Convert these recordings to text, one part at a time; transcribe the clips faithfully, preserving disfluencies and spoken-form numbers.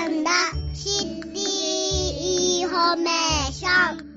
んだシティインフォメーション。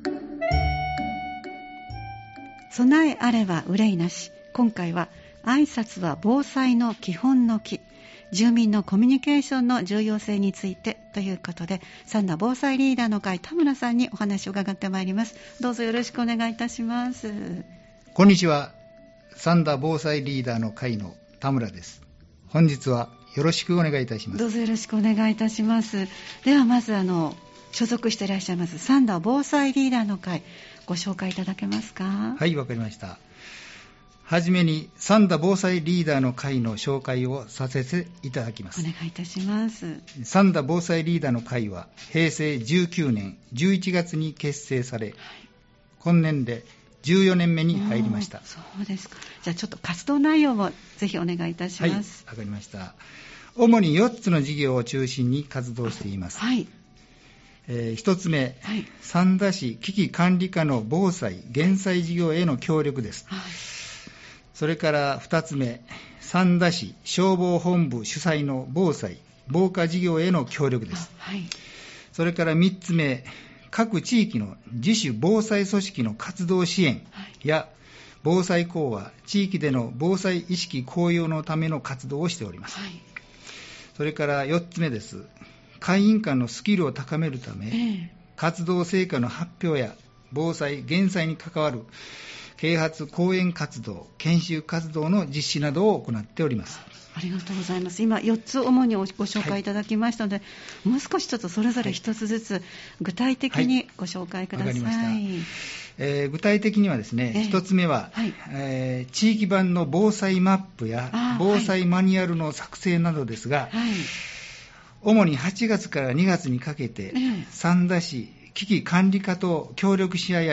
備えあれば憂いなし。今回は挨拶は防災の基本の木、住民のコミュニケーションの重要性についてということで、三田防災リーダーの会田村さんにお話を伺ってまいります。どうぞよろしくお願いいたします。 こんにちは。三田防災リーダーの会の田村です。本日はよろしくお願いいたします。 どうぞよろしくお願いいたします。ではまずあの所属していらっしゃいます三田防災リーダーの会、ご紹介いただけますか？ はい、わかりました。はじめに三田防災リーダーの会の紹介をさせていただきます。 お願いいたします。 三田防災リーダーの会はへいせいじゅうきゅうねんじゅういちがつに結成され、はい、今年でじゅうよねんめに入りました。 そうですか。じゃあちょっと活動内容もぜひお願いいたします。 はい、わかりました。主によっつの事業を中心に活動しています。 はい。 えー、ひとつめ、 はい、 三田市危機管理課の防災・減災事業への協力です。 はい、 それからふたつめ、三田市消防本部主催の防災・防火事業への協力です。 はい、 それからみっつめ、各地域の自主防災組織の活動支援や防災講話、地域での防災意識向上のための活動をしております。 はい、 それからよっつめです。会員間のスキルを高めるため、えー、活動成果の発表や防災・減災に関わる啓発講演活動、研修活動の実施などを行っております。 ありがとうございます。今よっつ主にご紹介いただきましたので、はい、もう少しちょっとそれぞれひとつずつ具体的にご紹介ください。 はい、わかりました。えー、具体的にはですね、えー、ひとつめは、はい、えー、地域版の防災マップや防災マニュアルの作成などですが、はい、主にはちがつからにがつにかけて、えー、三田市危機管理課と協力し合い合って、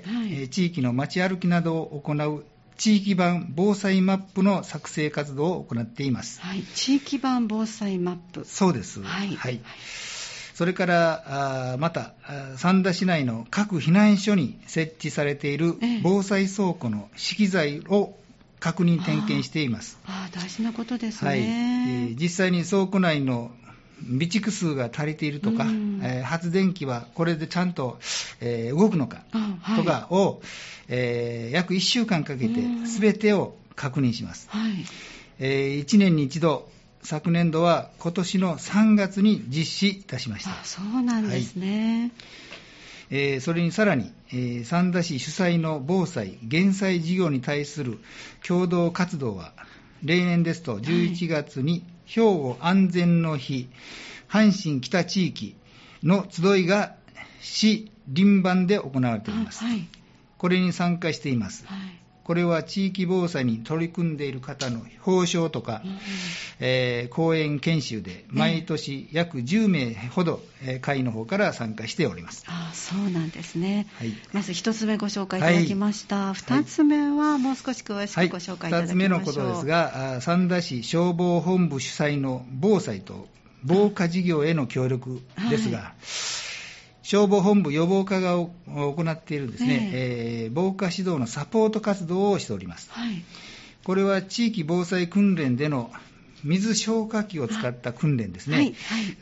はい、えー、地域の街歩きなどを行う地域版防災マップの作成活動を行っています。 はい、地域版防災マップ。 そうです。はい。はい、それからまた三田市内の各避難所に設置されている防災倉庫の資機材を確認点検しています。 ああ、大事なことですね。 はい、えー、実際に倉庫内の備蓄数が足りているとか、えー、発電機はこれでちゃんと、えー、動くのかとかを、はい、えー、約いっしゅうかんかけて全てを確認します。はい、えー、いちねんに一度、昨年度は今年のさんがつに実施いたしました。 あ、そうなんですね。 はい、えー、それにさらに、えー、三田市主催の防災・減災事業に対する共同活動は、例年ですとじゅういちがつに兵庫安全の日、阪神北地域の集いが市林番で行われています。はい、これに参加しています。はい、これは地域防災に取り組んでいる方の表彰とか、うん、えー、講演研修で毎年約じゅうめいほど、えー、会の方から参加しております。 ああ、そうなんですね。はい、まず一つ目ご紹介いただきました。二、はい、つ目はもう少し詳しくご紹介いただきましょう。 二つ目のことですが、三田市消防本部主催の防災と防火事業への協力ですが、はい、消防本部予防課が行っているですね、えーえー、防火指導のサポート活動をしております。はい、これは地域防災訓練での水消火器を使った訓練ですね、はいはい、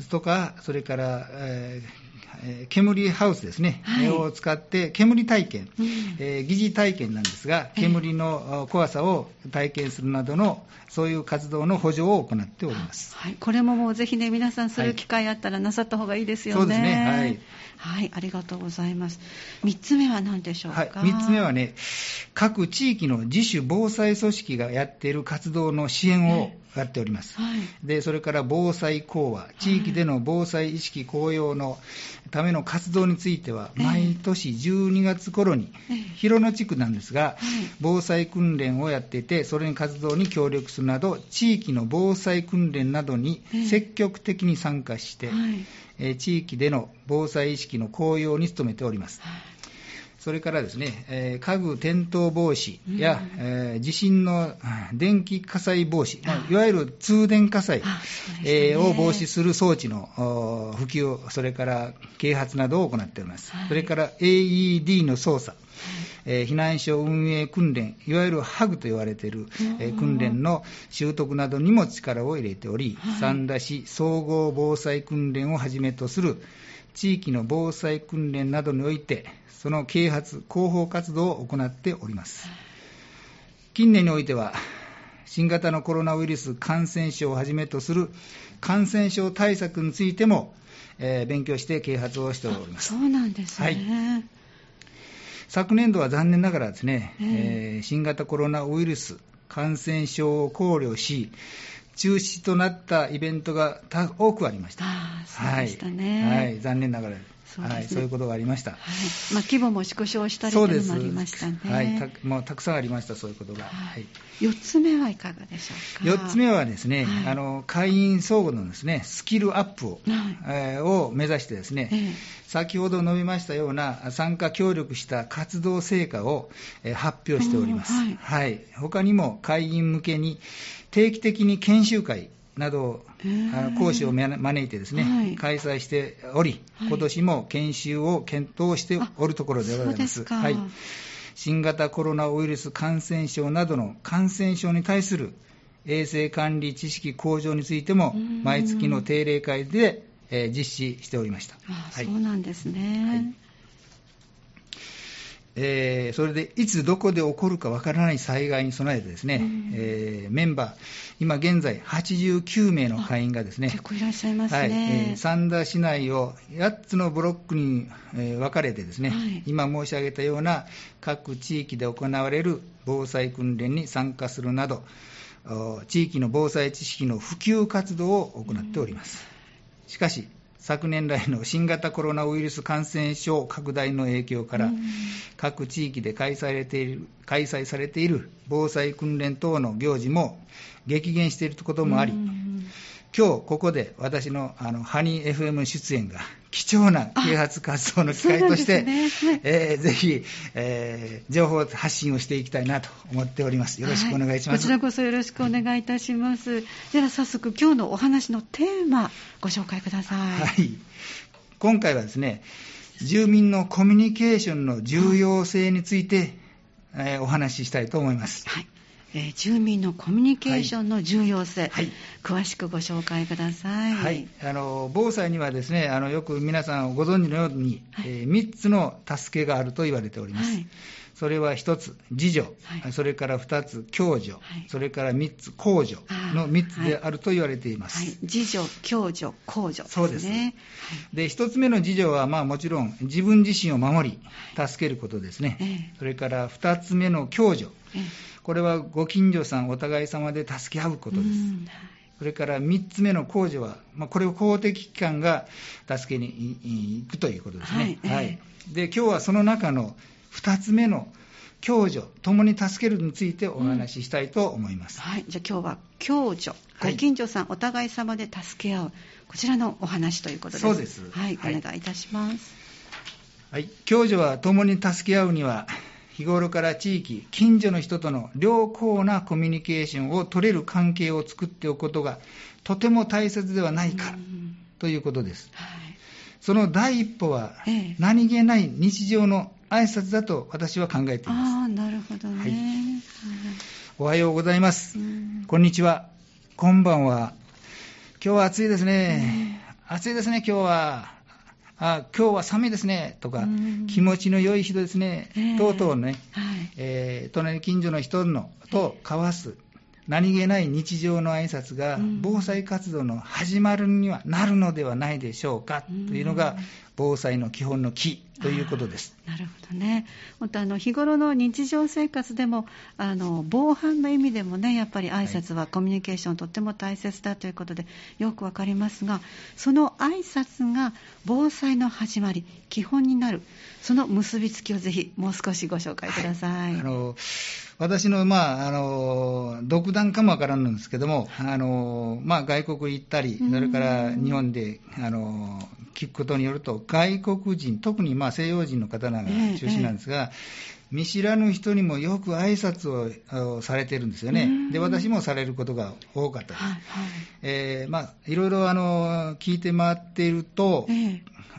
とか、それから、えー煙ハウスですね、はい、を使って煙体験、うん、えー、疑似体験なんですが、煙の怖さを体験するなどのそういう活動の補助を行っております。 はい、これももうぜひね、皆さんそういう機会あったらなさった方がいいですよね。 そうですね。はい。 はい、ありがとうございます。みっつめは何でしょうか。 はい、みっつめはね、各地域の自主防災組織がやっている活動の支援をやっております。はい、で、それから防災講話、地域での防災意識向上のための活動については、毎年じゅうにがつ頃に、広野地区なんですが、防災訓練をやっていて、それに活動に協力するなど、地域の防災訓練などに積極的に参加して、えー、地域での防災意識の向上に努めております。それからですね、えー、家具転倒防止や、うん、えー、地震の電気火災防止、まあ、いわゆる通電火災、ね、えー、を防止する装置の普及、それから啓発などを行っております。はい、それから エーイーディー の操作、 えー、避難所運営訓練、いわゆるハグと言われている、えー、訓練の習得などにも力を入れており、はい、三田市総合防災訓練をはじめとする地域の防災訓練などにおいて、その啓発・広報活動を行っております。近年においては、新型のコロナウイルス感染症をはじめとする感染症対策についても、えー、勉強して啓発をしております。 そうなんですね。はい、 昨年度は残念ながらですね、えーえー、新型コロナウイルス感染症を考慮し、中止となったイベントが多くありました。 あ、そうでしたね。 はい、はい、残念ながら。そうですね、はい、そういうことがありました。 はい、まあ、規模も縮小したりというのもありましたね。 はい、た, もうたくさんありました、そういうことが。はい、 よっつめはいかがでしょうか。 よっつめはですね、はい、あの会員相互のですね、スキルアップを、はいえー、を目指してですね、えー、先ほど述べましたような参加協力した活動成果を、えー、発表しております。はいはい、他にも会員向けに定期的に研修会などあの講師を招いてですね、はい、開催しており、はい、今年も研修を検討しておるところでございます。はい、新型コロナウイルス感染症などの感染症に対する衛生管理知識向上についても毎月の定例会で、えー、実施しておりました。 あ、はい、そうなんですね。はい、 えー、それでいつどこで起こるかわからない災害に備えてですね、えー、メンバー今現在はちじゅうきゅうめいの会員がですね、 結構いらっしゃいますね。 はい、えー、三田市内をやっつのブロックに、えー、分かれてですね、はい、今申し上げたような各地域で行われる防災訓練に参加するなど、地域の防災知識の普及活動を行っております。しかし昨年来の新型コロナウイルス感染症拡大の影響から、各地域で開催されている、開催されている防災訓練等の行事も激減していることもあり、今日ここで私のあのハニー エフエム 出演が貴重な啓発活動の機会として、ね、はい、えー、ぜひ、えー、情報発信をしていきたいなと思っております。よろしくお願いします。 はい、こちらこそよろしくお願いいたします。はい、では早速今日のお話のテーマご紹介ください。 はい、今回はですね、住民のコミュニケーションの重要性について、えー、お話ししたいと思います。 はい、えー、住民のコミュニケーションの重要性、はいはい、詳しくご紹介ください。 はい、あの防災にはですね、あのよく皆さんご存知のように、はい、えー、みっつの助けがあると言われております。はい、それはひとつ自助、はい、それからふたつ共助、はい、それからみっつ公助のみっつであると言われています。 はいはい、自助、共助、公助ですね。 そうです。で、ひとつめの自助は、まあ、もちろん自分自身を守り助けることですね。はい、それからふたつめの共助、ええ、これはご近所さんお互い様で助け合うことです。それからみっつめの公助は、まあ、これを公的機関が助けに行くということですね。はいはい、で今日はその中のふたつめの共助、共に助けるについてお話ししたいと思います。 うん、はい、じゃあ今日は共助、ご近所さん、はい、お互い様で助け合う、こちらのお話ということです。 そうです。 はい、お願いいたします。 はい、共助は共に助け合うには、日頃から地域、近所の人との良好なコミュニケーションを取れる関係を作っておくことがとても大切ではないかということです。はい、その第一歩は、ええ、何気ない日常の挨拶だと私は考えています。 ああ、なるほどね。はい、 おはようございます。こんにちは。こんばんは。今日は暑いですね。暑いですね、今日は。あ、今日は寒いですねとか、気持ちの良い人ですね、えー、等々ね、はい、えー、隣近所の人のと交わす何気ない日常の挨拶が防災活動の始まるにはなるのではないでしょうかというのが防災の基本の基ということです。 なるほどね。本当あの日頃の日常生活でもあの防犯の意味でもね、やっぱり挨拶はコミュニケーションとっても大切だということでよくわかりますが、その挨拶が防災の始まり、基本になる、その結びつきをぜひもう少しご紹介ください。 はい、あの私の、まあ、あの独断かもわからんのですけども、あの、まあ、外国行ったり、それから日本であの聞くことによると、外国人、特にまあ西洋人の方が中心なんですが、えーえー、見知らぬ人にもよく挨拶をされているんですよね。で、私もされることが多かったです。はいはい、えーまあ、いろいろあの聞いて回っていると、えー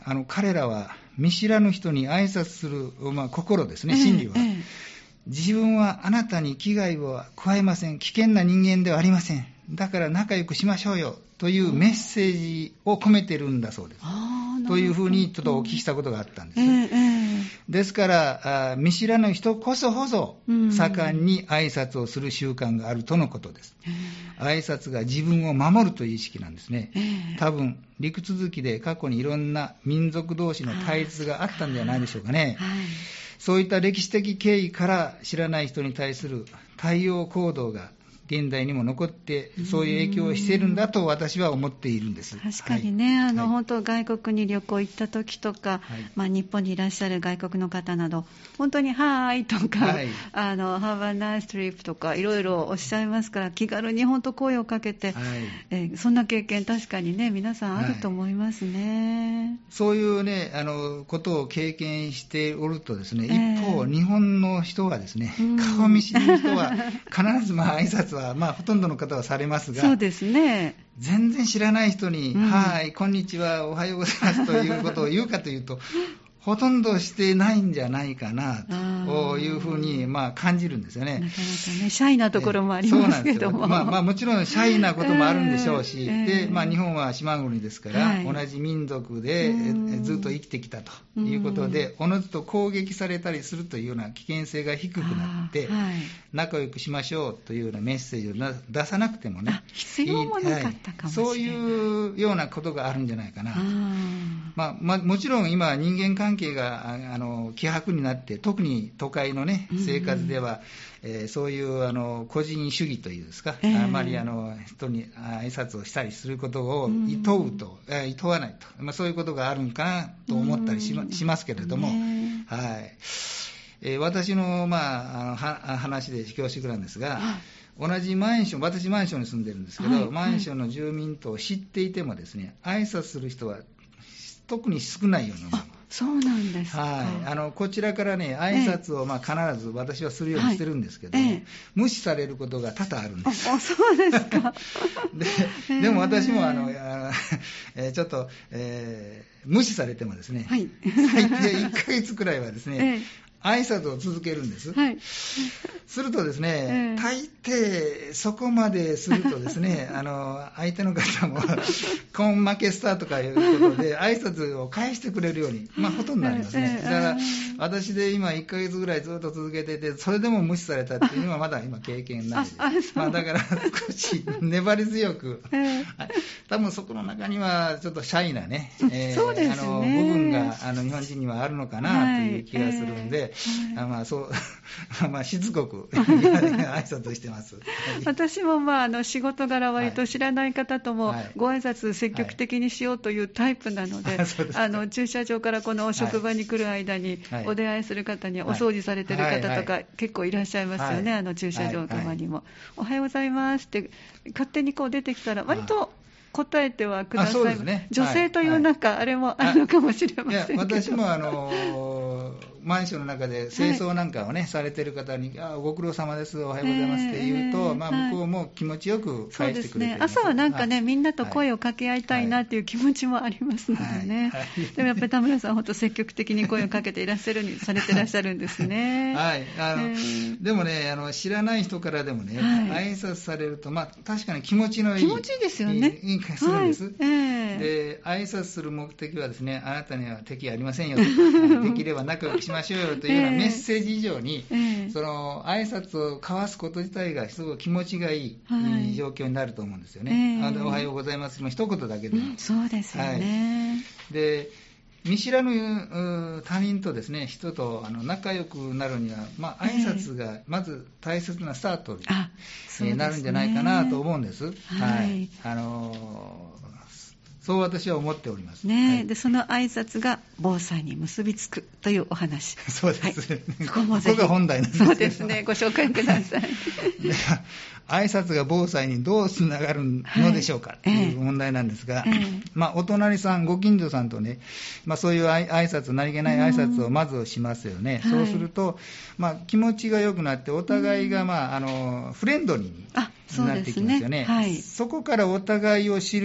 あの彼らは見知らぬ人に挨拶する、まあ、心ですね、心理は、えーえー、自分はあなたに危害を加えません、危険な人間ではありません、だから仲良くしましょうよというメッセージを込めてるんだそうです。というふうにちょっとお聞きしたことがあったんです、えーえー、ですから見知らぬ人こそこそ盛んに挨拶をする習慣があるとのことです、えー、挨拶が自分を守るという意識なんですね、えー、多分陸続きで過去にいろんな民族同士の対立があったんじゃないでしょうかね、はい、そういった歴史的経緯から知らない人に対する対応行動が現代にも残ってそういう影響をしているんだと私は思っているんです。 確かにね、はい、あの、はい、本当外国に旅行行った時とか、はい、まあ、日本にいらっしゃる外国の方など本当にはーいとか、はい、あの Have a nice trip とかいろいろおっしゃいますから気軽に本当声をかけて、はい、えー、そんな経験確かにね皆さんあると思いますね、はい、 そういうねあのことを経験しておるとですね、一方、えー、日本の人はですね、顔見知りの人は必ずまあ挨拶はまあ、ほとんどの方はされますが、 そうですね、 全然知らない人に、うん、はい、こんにちは、おはようございますということを言うかというと、ほとんどしてないんじゃないかなというふうにまあ感じるんですよね。 なかなかね、シャイなところもありますけども、 まあまあ、もちろんシャイなこともあるんでしょうし、えーでまあ、日本は島国ですから、はい、同じ民族でずっと生きてきたということで、おのずと攻撃されたりするというような危険性が低くなって、はい、仲良くしましょうというようなメッセージを出さなくてもね、 必要もなかったかもしれない、 そういうようなことがあるんじゃないかなと。まあまあ、もちろん今人間関係があの希薄になって、特に都会の、ね、生活では、うん、えー、そういうあの個人主義というんですか、えー、あまりあの人に挨拶をしたりすることを厭うと、うん、厭わないと、まあ、そういうことがあるんかなと思ったりし ま,、うん、しますけれども、ね、はい、えー、私の、まあ、あのは話で恐縮なんですが、同じマンション、私マンションに住んでるんですけど、はい、マンションの住民と知っていてもですね、挨拶する人は特に少ないようなもの。 そうなんですか。 はい、あのこちらからね、挨拶をまあ必ず私はするようにしてるんですけど、はい、ええ、無視されることが多々あるんです。 あ、そうですか。 で, でも私もあの、えー、ちょっと、えー、無視されてもですね、はい、最低いっかげつくらいはですね、ええ、挨拶を続けるんです、はい、するとですね、えー、大抵そこまでするとですねあの相手の方もコン負けスターとかいうことで挨拶を返してくれるように、まあ、ほとんどありますね、だから私で今いっかげつぐらいずっと続けてて、それでも無視されたっていうのはまだ今経験ないです。まあ、だから少し粘り強く、えー、多分そこの中にはちょっとシャイなね、えー、 そうですね、 あの部分があの日本人にはあるのかなという気がするんで、はい、えーあまあ、そうまあしつこく挨拶してます。 私も、まあ、あの仕事柄割と知らない方ともご挨拶積極的にしようというタイプなので、はい、あの駐車場からこの職場に来る間にお出会いする方にお掃除されてる方とか結構いらっしゃいますよね、はい、あの駐車場側にも、はいはい、おはようございますって勝手にこう出てきたら割と答えてはください、ね、女性というなんか、はい、あれもあるのかもしれませんけど、 いや私もあのマンションの中で清掃なんかをね、はい、されてる方にあご苦労様です、おはようございますって言うと、えーまあ、向こうも気持ちよく返してくれて、ね、 朝はなんかね、はい、みんなと声を掛け合いたいなっていう気持ちもありますのでね、はいはい、でもやっぱり田村さん本当積極的に声をかけていらっしゃるにされていらっしゃるんですね。 はいあの、えー、でもねあの知らない人からでもね、はい、挨拶されると、まあ、確かに気持ちのいい気持ちいいですよね。 いい気がするんです、はい、えー、で挨拶する目的はですね、あなたには敵ありませんよとできれば仲良くしましょうよというようなメッセージ以上に、えー、その挨拶を交わすこと自体がすごい気持ちがいい、はい、状況になると思うんですよね、えー、あのおはようございますの一言だけでも、 うん、そうですよね、 はい、で見知らぬ他人とですね人とあの仲良くなるには、まあ、挨拶がまず大切なスタートに、えー、なるんじゃないかなと思うんです、はい、あのーそう私は思っております、 ね、 はい、 でその挨拶が防災に結びつくというお話。 そうですね、 はい、ここもぜひここが本題なんですけど、 そうですね、ご紹介ください。で挨拶が防災にどうつながるのでしょうか、はい、という問題なんですが、えーまあ、お隣さんご近所さんとね、まあ、そういう挨拶何気ない挨拶をまずしますよね、そうすると、まあ、気持ちが良くなってお互いが、まあ、あのフレンドリーになってきますよね。 そ, ね、はい、そこからお互いを知る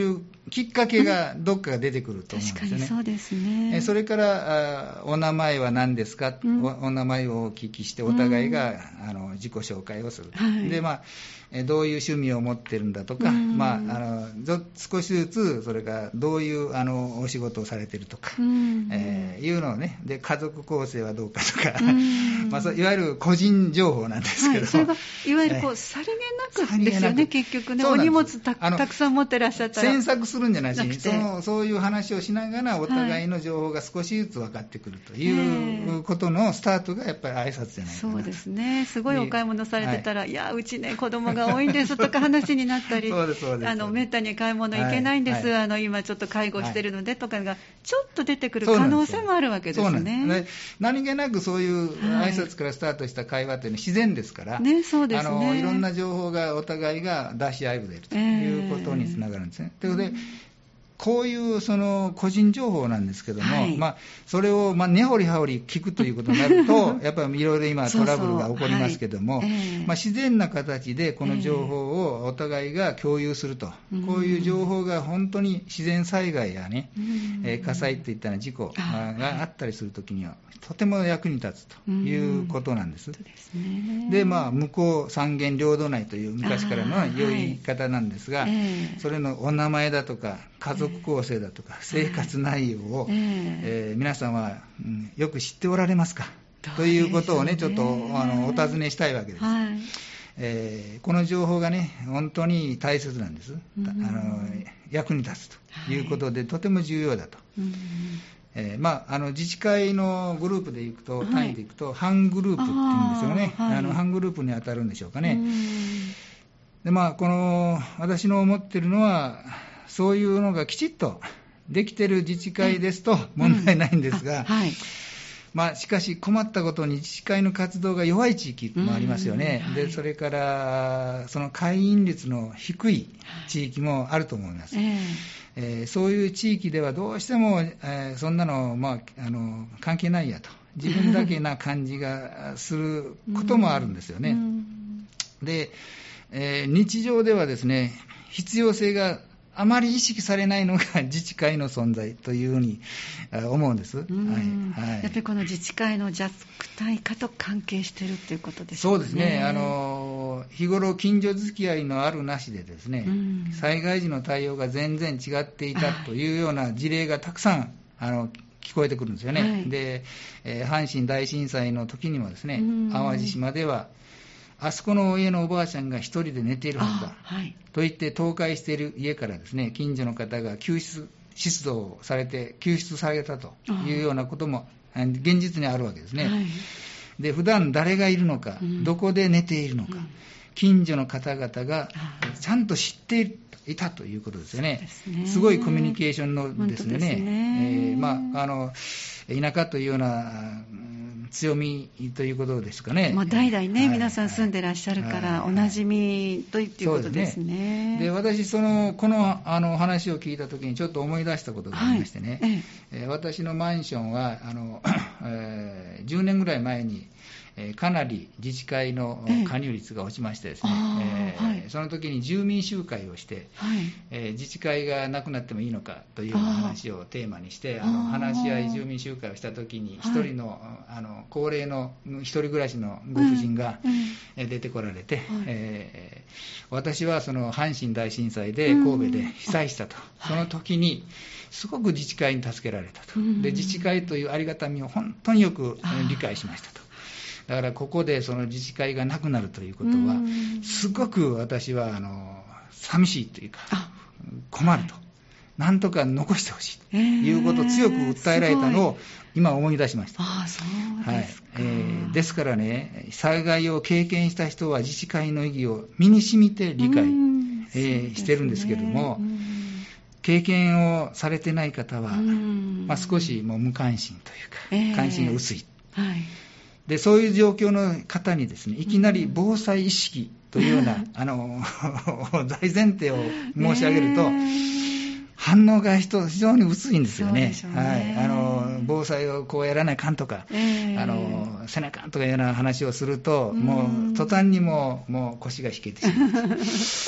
きっかけがどっかが出てくると思うんですよね。 確かにそうですね。 それからお名前は何ですか、うん、お, お名前をお聞きしてお互いが、うん、あの自己紹介をする、はい、で、まあ、どういう趣味を持ってるんだとか、うん、まあ、あの少しずつそれからどういうあのお仕事をされてるとか、うんえー、いうのをね、で家族構成はどうかとか、うんまあ、いわゆる個人情報なんですけど、はい、 それがいわゆるこう、えー、さりげなくですよね、結局ね、お荷物 た, たくさん持ってらっしゃったら詮索するんじゃないし、そのそういう話をしながらお互いの情報が少しずつ分かってくるということのスタートがやっぱり挨拶じゃないかな。 そうですね。すごいお買い物されてたら、はい、いやうちね子供が多いんですとか話になったりそうですそうです、 あのめったに買い物行けないんです、はいはい、あの今ちょっと介護してるのでとかがちょっと出てくる可能性もあるわけですね。そうなんです。そうなんです。 何気なくそういう挨拶からスタートした会話というのは自然ですから、 ね、そうですね、 あのいろんな情報がお互いが出し合いでいるということにつながるんですね。ということで、こういうその個人情報なんですけども、はいまあ、それをまあ根掘り葉掘り聞くということになるとやっぱりいろいろ今トラブルが起こりますけども、そうそう、はいえーまあ、自然な形でこの情報をお互いが共有すると、えー、こういう情報が本当に自然災害やね、えー、火災といったような事故があったりするときにはとても役に立つということなんです。で、まあ、向こう三権両道内という昔からの良い言い方なんですが、はいえー、それのお名前だとか家族構成だとか生活内容を、えーえー、皆さんは、うん、よく知っておられますかということをねちょっとあのお尋ねしたいわけです、はいえー、この情報がね本当に大切なんです、うん、あの役に立つということで、はい、とても重要だと、うんえーまあ、あの自治会のグループでいくと、単位でいくと、班グループっていうんですよね。あ、はい、あの班グループに当たるんでしょうかね。うんで、まあ、この私の思っているのは、そういうのがきちっとできている自治会ですと問題ないんですが、うんはいまあ、しかし困ったことに自治会の活動が弱い地域もありますよね、うんはい、でそれからその会員率の低い地域もあると思います、えーえー、そういう地域ではどうしても、えー、そんなの、まあ、あの関係ないやと自分だけな感じがすることもあるんですよね、うん、で、えー、日常ではですね必要性があまり意識されないのが自治会の存在というふうに思うんです、はいはい、 やっぱりこの自治会の弱体化と関係しているということですね。 そうですね、あの日頃近所付き合いのあるなしでですね、うん、災害時の対応が全然違っていたというような事例がたくさんあの聞こえてくるんですよね、はい、で、えー、阪神大震災の時にもですね、うん、淡路島ではあそこの家のおばあちゃんが一人で寝ているはずだ、はい、と言って倒壊している家からですね近所の方が救出出動されて救出されたというようなことも現実にあるわけですね、はい、で普段誰がいるのか、うん、どこで寝ているのか、うん、近所の方々がちゃんと知っていたということですよね。 す, ねすごいコミュニケーションのですね、ですね、えーまあ、あの田舎というような強みということですかね。 まあ、代々ね、はい、皆さん住んでらっしゃるから、はい、おなじみということですね。 で、私そのこのあの話を聞いたときにちょっと思い出したことがありましてね、はいええ、私のマンションはあの、えー、じゅうねんぐらい前にかなり自治会の加入率が落ちましてですね、ええーはい、その時に住民集会をして、はいえー、自治会がなくなってもいいのかという話をテーマにしてあの話し合い住民集会をした時に一人の、はい、あの高齢の一人暮らしのご婦人が出てこられて、うんうんえー、私はその阪神大震災で神戸で被災したと、うん、その時にすごく自治会に助けられたと、で自治会というありがたみを本当によく理解しましたと。だからここでその自治会がなくなるということはすごく私はあの寂しいというか困ると、はい、なんとか残してほしいということを強く訴えられたのを今思い出しました。 ああ、そうですか。 はいえー、ですからね災害を経験した人は自治会の意義を身に染みて理解、えー、してるんですけれども、経験をされてない方は、まあ、少しもう無関心というか関心が薄い、えーはいでそういう状況の方にですねいきなり防災意識というような、うん、あの大前提を申し上げると、えー、反応が非常に薄いんですよ ね, ね、はい、あの防災をこうやらないかんとか、えー、あのせなかんとかいうような話をすると、うん、もう途端にもう、もう腰が引けてしまう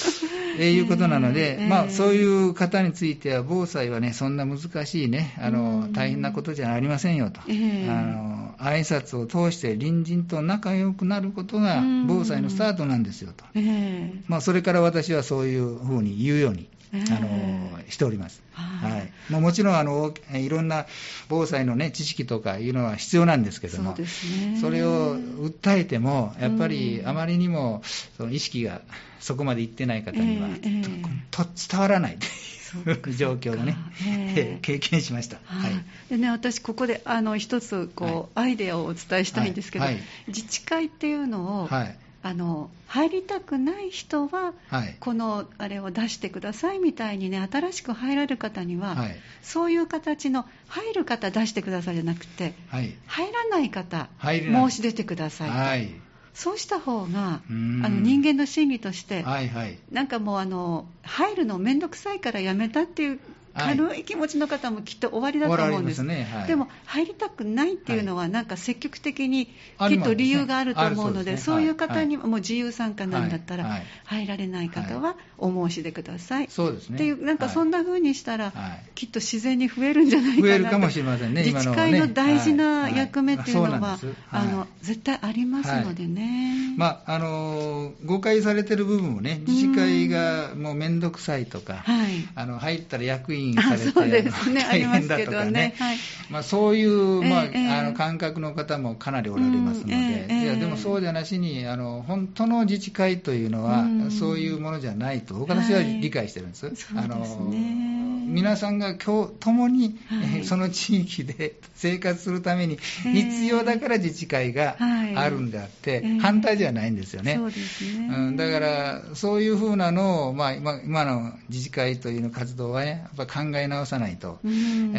えー、いうことなので、 えー、 まあ、そういう方については防災はねそんな難しいねあの大変なことじゃありませんよと、 えー、 あの挨拶を通して隣人と仲良くなることが防災のスタートなんですよと、 えーまあ、それから私はそういうふうに言うようにあのしております、はいまあ、もちろんあのいろんな防災の、ね、知識とかいうのは必要なんですけども、 そうですね、 それを訴えてもやっぱりあまりにもその意識がそこまでいってない方には、えーえー、と伝わらないという状況をね、えー、経験しました、はいでね、私ここであの一つこう、はい、アイデアをお伝えしたいんですけど、はいはい、自治会っていうのを、はいあの入りたくない人は、はい、このあれを出してくださいみたいにね、新しく入られる方には、はい、そういう形の入る方出してくださいじゃなくて、はい、入らない方申し出てくださいと、はい、そうした方があの人間の心理として、はいはい、なんかもうあの入るのめんどくさいからやめたっていう軽い気持ちの方もきっと終わりだと思うんです、ねはい、でも入りたくないっていうのはなんか積極的にきっと理由があると思うので、そういう方にももう自由参加なんだったら入られない方はお申し出ください、そうですね、っていうなんかそんな風にしたらきっと自然に増えるんじゃないかなと、 増えるかもしれませんね、 自治会の大事な役目っていうのはあの絶対ありますのでね、 まあ、あの誤解されてる部分もね、自治会がもうめんどくさいとか、はい、あの入ったら役員されてそうですね、 大変だとかね、はいまあ、そういう、まあえー、あの感覚の方もかなりおられますので、えー、いやでもそうじゃなしにあの本当の自治会というのはそういうものじゃないと私は理解してるんです、はい、あのそうですね、皆さんが今日共に、はい、その地域で生活するために必要だから自治会があるんであって、えー、反対じゃないんですよね、そうですね、うん、だからそういうふうなのを、まあ、今, 今の自治会というの活動はねやっぱ考え直さないと、うん、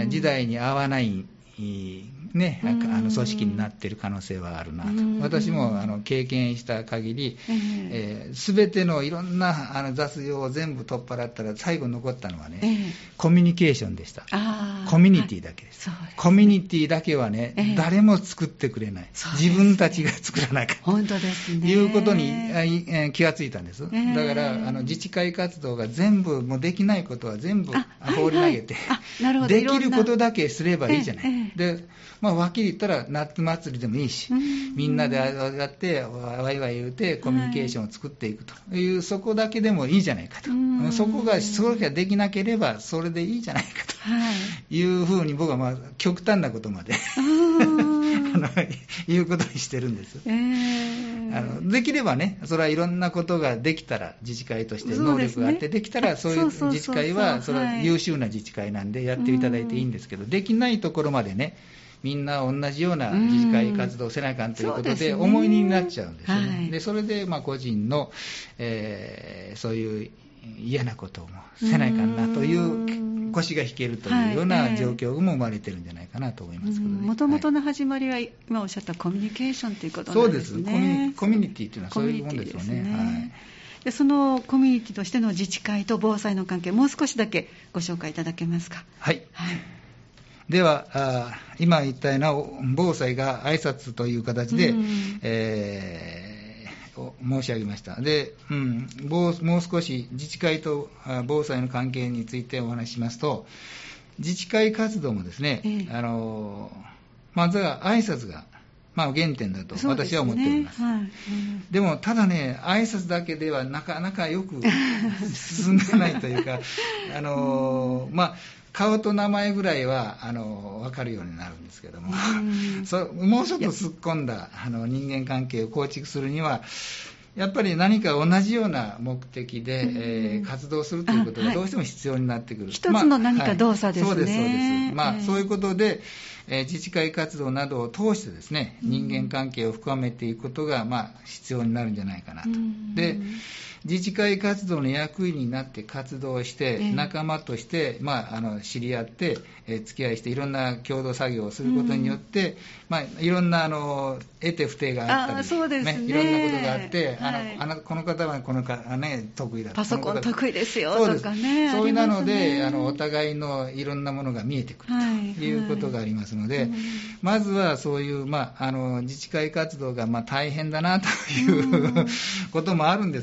時代に合わないね、なんかあの組織になっている可能性はあるなと、私もあの経験した限り、えー、全てのいろんなあの雑用を全部取っ払ったら最後残ったのはね、えー、コミュニケーションでした。コミュニティだけです、はい、そうですね、コミュニティだけはね、えー、誰も作ってくれない、自分たちが作らなきゃ本当ですね、 いうことに、えー、気がついたんです、えー、だからあの自治会活動が全部もうできないことは全部放り投げて、はいはい、できることだけすればいいじゃない、えーえー、でまあ、はっきり言ったら夏祭りでもいいし、みんなでやってワイワイ言うてコミュニケーションを作っていくという、はい、そこだけでもいいじゃないかと、そこがそれができなければそれでいいじゃないかというふうに僕はまあ極端なことまであの言うことにしてるんです、えー、あのできればね、それはいろんなことができたら自治会として能力があってできたらそういう自治会はそれは優秀な自治会なんでやっていただいていいんですけど、できないところまでねみんな同じような自治会活動をせなあかんということで重いになっちゃうんですよね、はい、でそれでまあ個人の、えー、そういう嫌なこともせないかんなという腰が引けるというような状況も生まれてるんじゃないかなと思いますけどね。 もともとの始まりは今おっしゃったコミュニケーションということなんですね。 そうです、コミュニ、コミュニティというのはそういうものですよね。はい、 でそのコミュニティとしての自治会と防災の関係、もう少しだけご紹介いただけますか。 はい、はい、ではあ今言ったような防災が挨拶という形で、うんえー申し上げました。で、うん、もう少し自治会と防災の関係についてお話ししますと、自治会活動もですね、ええ、あのまずは挨拶が、まあ、原点だと私は思っております。で, す、ねはいうん、でもただね、挨拶だけではなかなかよく進んでないというかあの、まあ顔と名前ぐらいはあの分かるようになるんですけども、うん、そもうちょっと突っ込んだあの人間関係を構築するにはやっぱり何か同じような目的で、うんえー、活動するということがどうしても必要になってくる、はい、 一つの何か動作ですね、 まあはい、そうですそうです、まあえー、そういうことで、えー、自治会活動などを通してですね、人間関係を深めていくことが、まあ、必要になるんじゃないかなと、うん、で自治会活動の役員になって活動して、えー、仲間として、まあ、あの知り合って、えー、付き合いしていろんな共同作業をすることによって、うんまあ、いろんなあの得手不手があったりあそうです、ねね、 いろんなことがあって、はい、あのあのこの方はこのか、ね、得意だパソコン得意ですよとかね、 そういうなので、ね、あのお互いのいろんなものが見えてくるということがありますので、はいはい、まずはそういう、まあ、あの自治会活動がまあ大変だなという、うん、こともあるんですけども、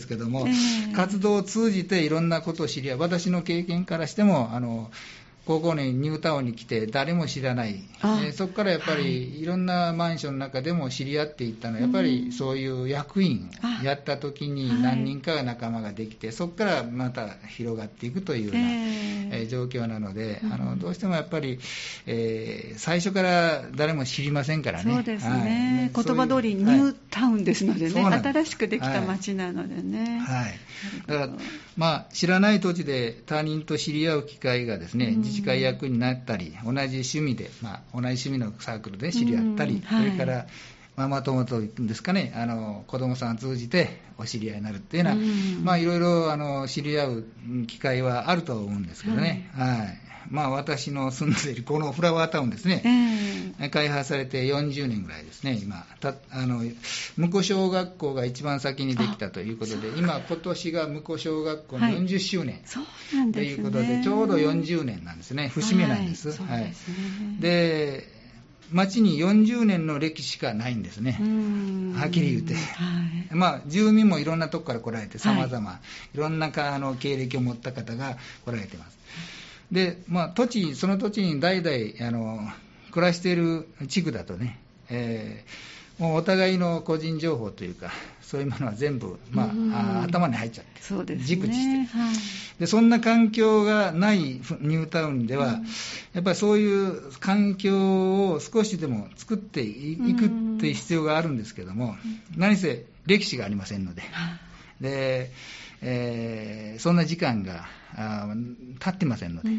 えー、活動を通じていろんなことを知り合う。私の経験からしても、あの高校にニュータウンに来て誰も知らない、えー、そこからやっぱりいろんなマンションの中でも知り合っていったのは、やっぱりそういう役員をやった時に何人かが仲間ができて、そこからまた広がっていくというような、えー、状況なので、あのどうしてもやっぱり、えー、最初から誰も知りませんからね。 そうですね、はい、言葉通りニュータウンですのでね、はい、新しくできた街なのでね、 はいはい、だから、まあ、知らない土地で他人と知り合う機会がですね、自治会役になったり、同じ趣味で、まあ、同じ趣味のサークルで知り合ったり、はい、それからママ友というんですかね、あの子供さんを通じてお知り合いになるっていうのは、まあ、いろいろあの知り合う機会はあるとは思うんですけどね、はいはい、まあ、私の住んでいるこのフラワータウンですね、えー、開発されてよんじゅうねんぐらいですね、今たあの婿小学校が一番先にできたということで、今今年が婿小学校のよんじゅっしゅうねん、はい、 そうなんですね、 ということでちょうどよんじゅうねんなんですね、節目なんです。はい、そうですね、はい、で町によんじゅうねんの歴史しかないんですね、はっきり言うて、はい、まあ、住民もいろんなとこから来られて、さまざまいろんなあの経歴を持った方が来られています。で、まあ、土地その土地に代々あの暮らしている地区だとね、えー、もうお互いの個人情報というか、そういうものは全部、まあ、あ頭に入っちゃって、 そうですね、 熟知して、 はい、 でそんな環境がないニュータウンでは、うん、やっぱりそういう環境を少しでも作っていくっていう必要があるんですけども、うん、何せ歴史がありませんので、で、えー、そんな時間があ経ってませんので、うん、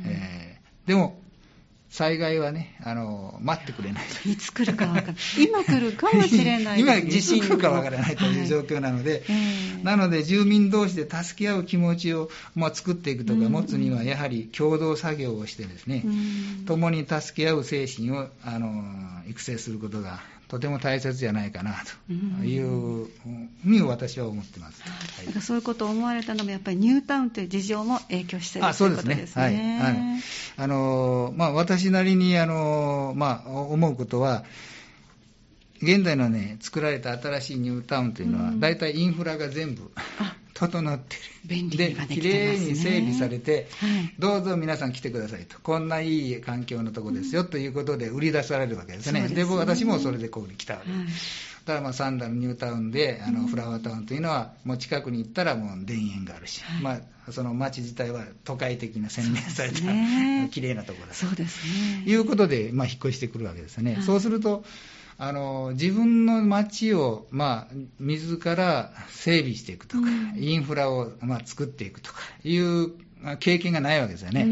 えー、でも災害はね、あの待ってくれないと。 いつ来るか分からない。今来るかもしれない。 今地震来るか分からないという状況なので、はい、えー、なので住民同士で助け合う気持ちを、まあ、作っていくとか持つには、やはり共同作業をしてですね、うん、共に助け合う精神をあの育成することがとても大切じゃないかなというふうに私は思ってます。 はい、なんかそういうことを思われたのもやっぱりニュータウンという事情も影響しているということですね。はい、あのあの、まあ、私なりにあの、まあ、思うことは、現在のね作られた新しいニュータウンというのは、だいたいインフラが全部整っている。 便利にはできてますね。 で、きれいに整備されて、はい、どうぞ皆さん来てくださいと、こんないい環境のとこですよ、うん、ということで売り出されるわけですね。で、で私もそれでここに来たわけです。はい、だからまあサンダルニュータウンであのフラワータウンというのは、もう近くに行ったらもう田園があるし、はい、まあ、その街自体は都会的な洗練された、ね、きれいなところだと、 そうですね、 いうことで、まあ、引っ越してくるわけですね。はい、そうするとあの自分の街を、まあ、自ら整備していくとか、うん、インフラを、まあ、作っていくとかいう経験がないわけですよね。うん、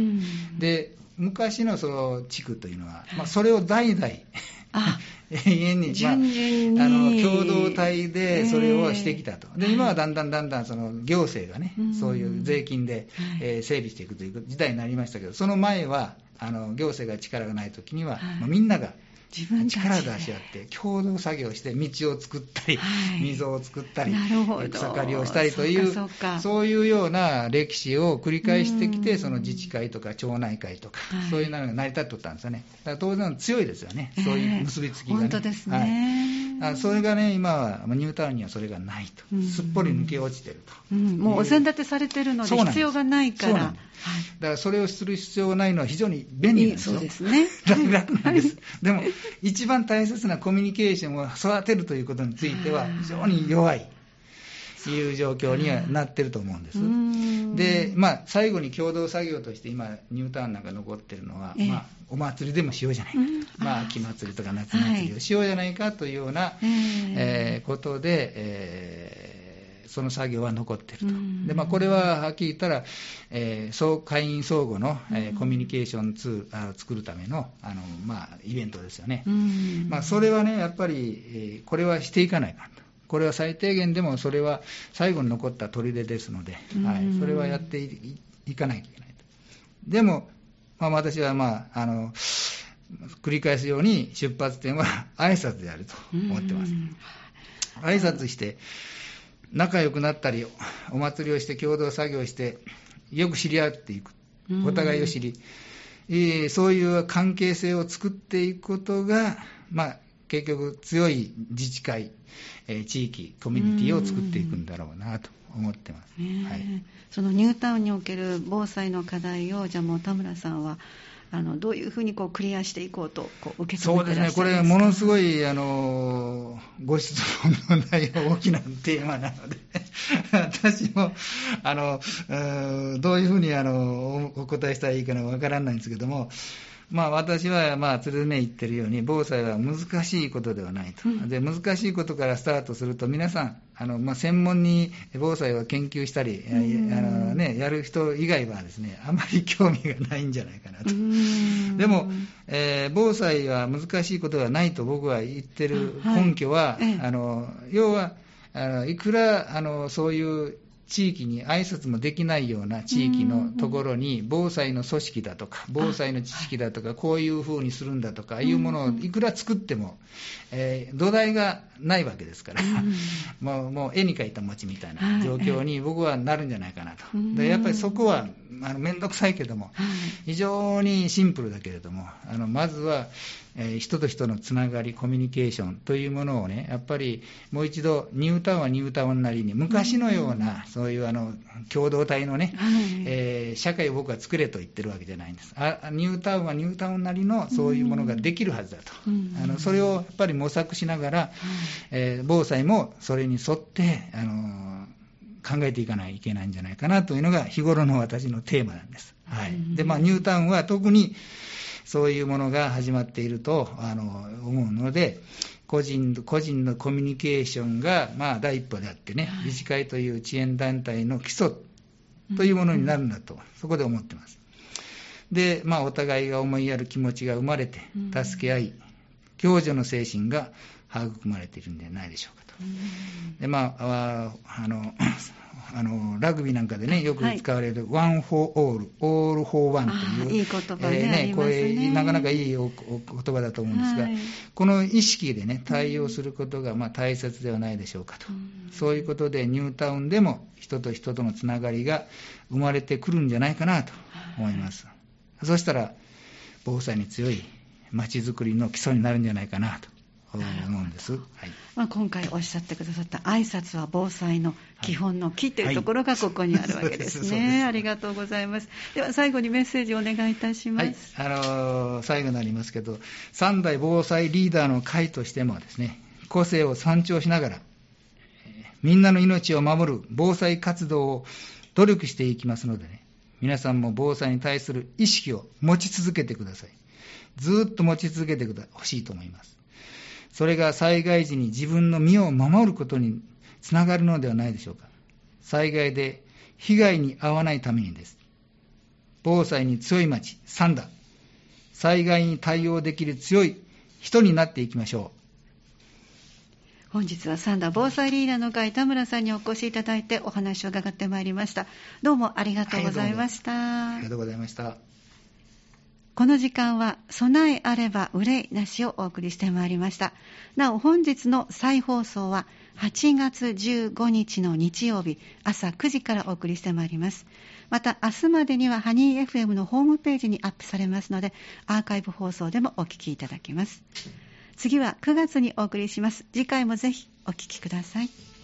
で昔のその地区というのは、まあ、それを代々永遠に、まあ、あの共同体でそれをしてきたと。で今はだんだんだんだんその行政がね、うん、そういう税金で、えー、整備していくという時代になりましたけど、その前はあの行政が力がない時には、はい、まあ、みんなが自分力を出し合って共同作業して道を作ったり、はい、溝を作ったり草刈りをしたりという そう、そういうような歴史を繰り返してきて、その自治会とか町内会とか、はい、そういうのが成り立っておったんですよね。だから当然強いですよね、そういう結びつきが、ね、 本当ですね、 はい、それがね今はニュータウンにはそれがないと、うん、すっぽり抜け落ちてると、 うん、もうお膳立てされてるので必要がないから、はい、 だからそれをする必要がないのは非常に便利なんですよ。 そうですね、 楽なんです、はい、でも一番大切なコミュニケーションを育てるということについては非常に弱いという状況にはなってると思うんです。で、まあ、最後に共同作業として今ニュータウンなんか残ってるのは、えーまあ、お祭りでもしようじゃないか、うん、まあ、秋祭りとか夏祭りをしようじゃないかというような、はい、えー、ことで、えーその作業は残っていると。で、まあ、これははっきり言ったら、えー、会員相互の、えー、コミュニケーションツールを作るための、あの、まあ、イベントですよね。まあ、それはねやっぱり、えー、これはしていかないかと。これは最低限でもそれは最後に残った砦ですので、はい、それはやって い, いかないといけないと。でも、まあ、私は、まあ、あの繰り返すように出発点は挨拶であると思ってます。挨拶して仲良くなったり、お祭りをして共同作業してよく知り合っていく、お互いを知り、えー、そういう関係性を作っていくことが、まあ、結局強い自治会、えー、地域コミュニティを作っていくんだろうなと思ってます、はい、 そのニュータウンにおける防災の課題をじゃあもう田村さんはあのどういうふうにこうクリアしていこうとこう受け止めていらっしゃいますか。 そうですね、これものすごいあのご質問の内容大きなテーマなので私もあのどういうふうにあのお答えしたらいいかなわからないんですけども、まあ、私は、まあ、常々言ってるように防災は難しいことではないと、うん、で難しいことからスタートすると皆さんあの、まあ、専門に防災を研究したり、うんあのね、やる人以外はですねあまり興味がないんじゃないかなと、うん、でも、えー、防災は難しいことではないと僕は言ってる根拠は、はい、あの要はあのいくらあのそういう地域に挨拶もできないような地域のところに防災の組織だとか防災の知識だとかこういうふうにするんだとかいうものをいくら作っても、えー、土台がないわけですからもう、もう絵に描いた餅みたいな状況に僕はなるんじゃないかなと。でやっぱりそこはあの面倒くさいけども非常にシンプルだけれどもあのまずはえー、人と人のつながりコミュニケーションというものをねやっぱりもう一度ニュータウンはニュータウンなりに昔のような、うん、そういうあの共同体のね、はいえー、社会を僕は作れと言ってるわけじゃないんです。あニュータウンはニュータウンなりのそういうものができるはずだと、うん、あのそれをやっぱり模索しながら、うんえー、防災もそれに沿ってあの考えていかないといけないんじゃないかなというのが日頃の私のテーマなんです、はいでまあ、ニュータウンは特にそういうものが始まっているとあの思うので個人、個人のコミュニケーションが、まあ、第一歩であってね、はい、自治会という支援団体の基礎というものになるんだと、うん、そこで思ってます。で、まあ、お互いが思いやる気持ちが生まれて助け合い、共助の精神が育まれているんではないでしょうかと、うん、でまああのあのラグビーなんかでねよく使われる、はい、ワン・フォー・オール、オール・フォー・ワンといういい言葉ね、えー、ねありますね。これなかなかいいおお言葉だと思うんですが、はい、この意識でね対応することがまあ大切ではないでしょうかと、うん、そういうことでニュータウンでも人と人とのつながりが生まれてくるんじゃないかなと思います、はい、そしたら防災に強い街づくりの基礎になるんじゃないかなと思うんです、はいまあ、今回おっしゃってくださった挨拶は防災の基本の木というところがここにあるわけですね、はいはい、ありがとうございます。では最後にメッセージをお願いいたします、 はい、あのー、最後になりますけど三代防災リーダーの会としてもですね個性を尊重しながらみんなの命を守る防災活動を努力していきますのでね皆さんも防災に対する意識を持ち続けてください。ずっと持ち続けてほしいと思います。それが災害時に自分の身を守ることにつながるのではないでしょうか。災害で被害に遭わないためにです。防災に強い町、三田。災害に対応できる強い人になっていきましょう。本日は三田防災リーダーの会田村さんにお越しいただいてお話を伺ってまいりました。どうもありがとうございました。 はい、ありがとうございました。 この時間は備えあれば憂いなしをお送りしてまいりました。なお本日の再放送ははちがつじゅうごにちの日曜日朝くじからお送りしてまいります。また明日までにはハニー エフエム のホームページにアップされますのでアーカイブ放送でもお聞きいただけます。次はくがつにお送りします。次回もぜひお聞きください。